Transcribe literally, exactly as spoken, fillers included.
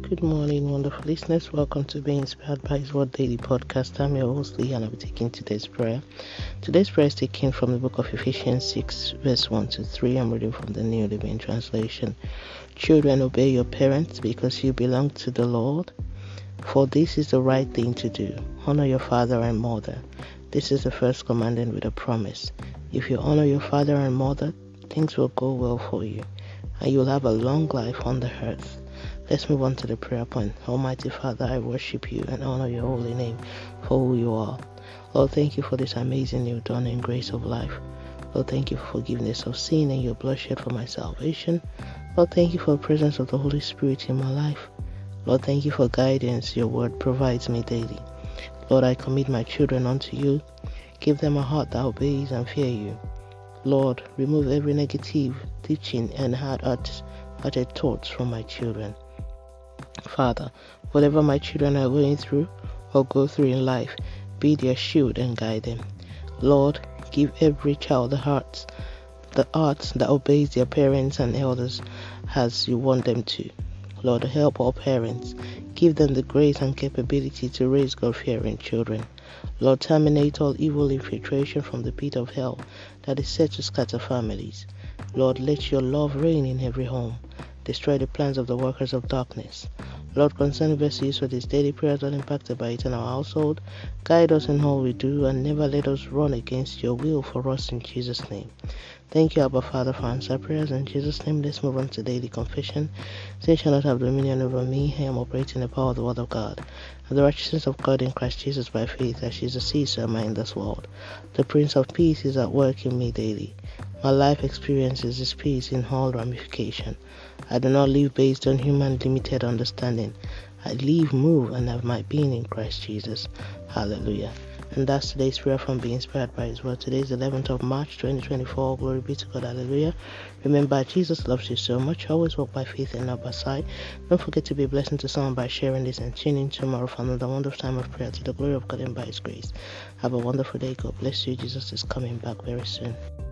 Good morning, wonderful listeners. Welcome to Be Inspired by His Word Daily Podcast. I'm your host, Lee, and I'll be taking today's prayer. Today's prayer is taken from the book of Ephesians six, verse one to three. I'm reading from the New Living Translation. Children, obey your parents because you belong to the Lord, for this is the right thing to do. Honor your father and mother. This is the first commandment with a promise. If you honor your father and mother, things will go well for you, and you'll have a long life on the earth. Let's move on to the prayer point. Almighty Father, I worship you and honor your holy name for who you are. Lord, thank you for this amazing new dawn and grace of life. Lord, thank you for forgiveness of sin and your blood shed for my salvation. Lord, thank you for the presence of the Holy Spirit in my life. Lord, thank you for guidance your word provides me daily. Lord, I commit my children unto you. Give them a heart that obeys and fears you. Lord, remove every negative teaching and hard-hearted thoughts from my children. Father, whatever my children are going through or go through in life, be their shield and guide them. Lord, give every child the hearts, the heart that obeys their parents and elders as you want them to. Lord, help all parents. Give them the grace and capability to raise God-fearing children. Lord, terminate all evil infiltration from the pit of hell that is set to scatter families. Lord, let your love reign in every home. Destroy the plans of the workers of darkness. Lord, concerning verses for this daily prayers are impacted by it in our household. Guide us in all we do and never let us run against your will for us in Jesus' name. Thank you, Abba Father, for answering prayers. In Jesus' name, let's move on to daily confession. Sin shall not have dominion over me. I am operating the power of the Word of God, and the righteousness of God in Christ Jesus by faith, as she is a seed am I in this world. The Prince of Peace is at work in me daily. My life experiences His peace in all ramification. I do not live based on human limited understanding. I live, move, and have my being in Christ Jesus. Hallelujah. And that's today's prayer from Being Inspired by His Word. Today is the eleventh of March, twenty twenty-four. Glory be to God. Hallelujah. Remember, Jesus loves you so much. Always walk by faith and not by sight. Don't forget to be a blessing to someone by sharing this and tuning in tomorrow for another wonderful time of prayer to the glory of God and by His grace. Have a wonderful day. God bless you. Jesus is coming back very soon.